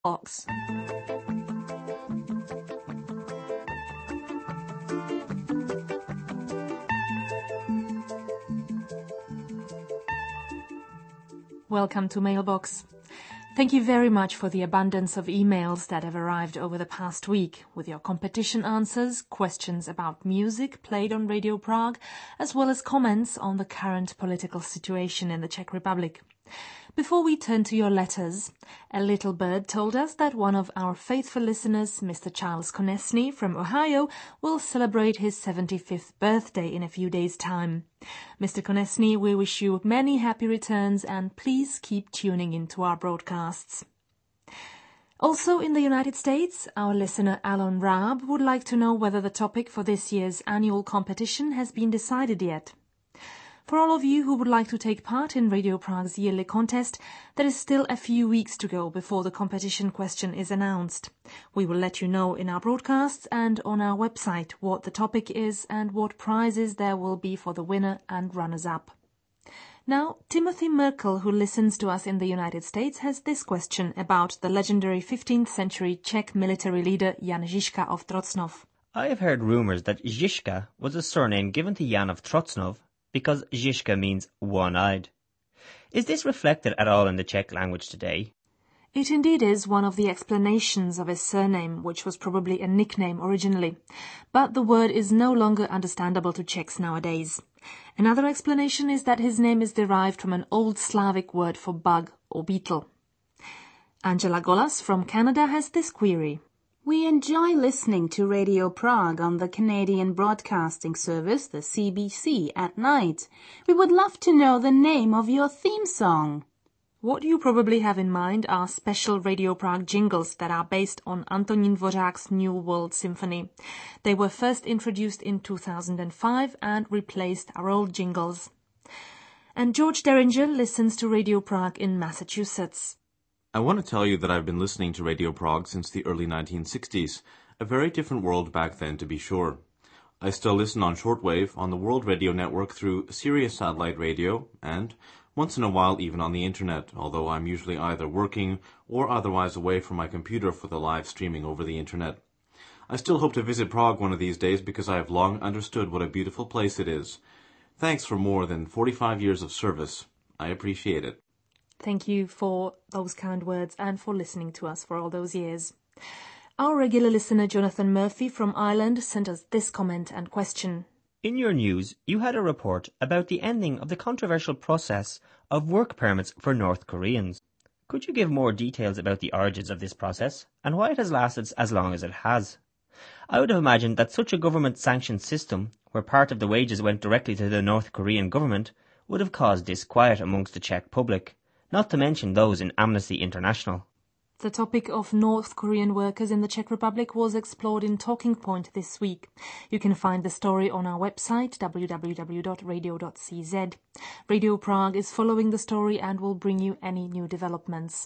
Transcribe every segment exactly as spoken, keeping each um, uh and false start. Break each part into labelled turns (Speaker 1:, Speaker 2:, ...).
Speaker 1: Box. Welcome to Mailbox. Thank you very much for the abundance of emails that have arrived over the past week with your competition answers, questions about music played on Radio Prague, as well as comments on the current political situation in the Czech Republic. Before we turn to your letters, a little bird told us that one of our faithful listeners, Mister Charles Konecny from Ohio, will celebrate his seventy-fifth birthday in a few days' time. Mister Konecny, we wish you many happy returns and please keep tuning into our broadcasts. Also in the United States, our listener Alan Raab would like to know whether the topic for this year's annual competition has been decided yet. For all of you who would like to take part in Radio Prague's yearly contest, there is still a few weeks to go before the competition question is announced. We will let you know in our broadcasts and on our website what the topic is and what prizes there will be for the winner and runners-up. Now, Timothy Merkel, who listens to us in the United States, has this question about the legendary fifteenth century Czech military leader Jan Žižka of Trocnov.
Speaker 2: I have heard rumours that Žižka was a surname given to Jan of Trocnov because Žižka means one-eyed. Is this reflected at all in the Czech language today?
Speaker 1: It indeed is one of the explanations of his surname, which was probably a nickname originally. But the word is no longer understandable to Czechs nowadays. Another explanation is that his name is derived from an old Slavic word for bug or beetle. Angela Golas from Canada has this query.
Speaker 3: We enjoy listening to Radio Prague on the Canadian Broadcasting Service, the C B C, at night. We would love to know the name of your theme song.
Speaker 1: What you probably have in mind are special Radio Prague jingles that are based on Antonín Dvořák's New World Symphony. They were first introduced in two thousand five and replaced our old jingles. And George Derringer listens to Radio Prague in Massachusetts.
Speaker 4: I want to tell you that I've been listening to Radio Prague since the early nineteen sixties, a very different world back then to be sure. I still listen on shortwave on the World Radio Network through Sirius Satellite Radio and, once in a while, even on the Internet, although I'm usually either working or otherwise away from my computer for the live streaming over the Internet. I still hope to visit Prague one of these days because I have long understood what a beautiful place it is. Thanks for more than forty-five years of service. I appreciate it.
Speaker 1: Thank you for those kind words and for listening to us for all those years. Our regular listener Jonathan Murphy from Ireland sent us this comment and question.
Speaker 2: In your news, you had a report about the ending of the controversial process of work permits for North Koreans. Could you give more details about the origins of this process and why it has lasted as long as it has? I would have imagined that such a government-sanctioned system, where part of the wages went directly to the North Korean government, would have caused disquiet amongst the Czech public, not to mention those in Amnesty International.
Speaker 1: The topic of North Korean workers in the Czech Republic was explored in Talking Point this week. You can find the story on our website w w w dot radio dot c z. Radio Prague is following the story and will bring you any new developments.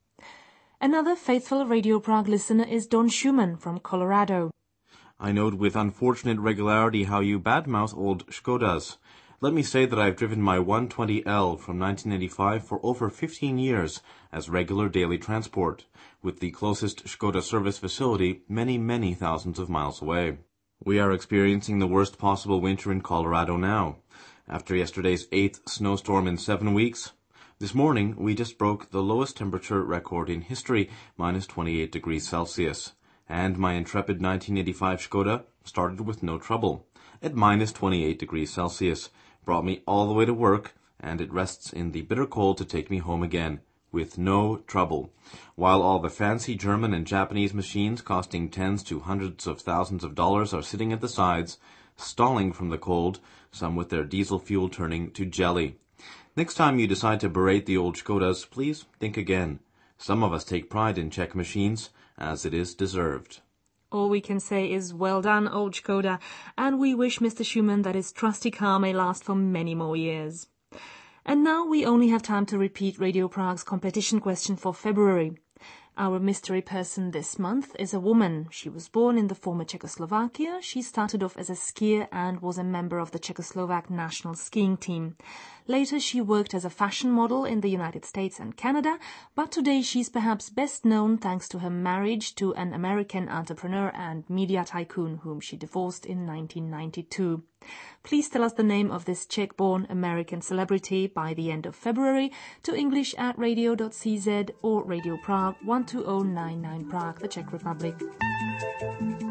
Speaker 1: Another faithful Radio Prague listener is Don Schumann from Colorado.
Speaker 4: I note with unfortunate regularity how you badmouth old Škodas. Let me say that I've driven my one twenty L from nineteen eighty-five for over fifteen years as regular daily transport, with the closest Škoda service facility many, many thousands of miles away. We are experiencing the worst possible winter in Colorado now. After yesterday's eighth snowstorm in seven weeks, this morning we just broke the lowest temperature record in history, minus twenty-eight degrees Celsius. And my intrepid nineteen eighty-five Škoda started with no trouble, at minus twenty-eight degrees Celsius. Brought me all the way to work, and it rests in the bitter cold to take me home again, with no trouble, while all the fancy German and Japanese machines costing tens to hundreds of thousands of dollars are sitting at the sides, stalling from the cold, some with their diesel fuel turning to jelly. Next time you decide to berate the old Škodas, please think again. Some of us take pride in Czech machines, as it is deserved.
Speaker 1: All we can say is well done, old Škoda, and we wish Mister Schumann that his trusty car may last for many more years. And now we only have time to repeat Radio Prague's competition question for February. Our mystery person this month is a woman. She was born in the former Czechoslovakia. She started off as a skier and was a member of the Czechoslovak national skiing team. Later, she worked as a fashion model in the United States and Canada, but today she's perhaps best known thanks to her marriage to an American entrepreneur and media tycoon whom she divorced in nineteen ninety-two. Please tell us the name of this Czech-born American celebrity by the end of February to english at radio dot c z or Radio Prague one two zero nine nine Prague, the Czech Republic.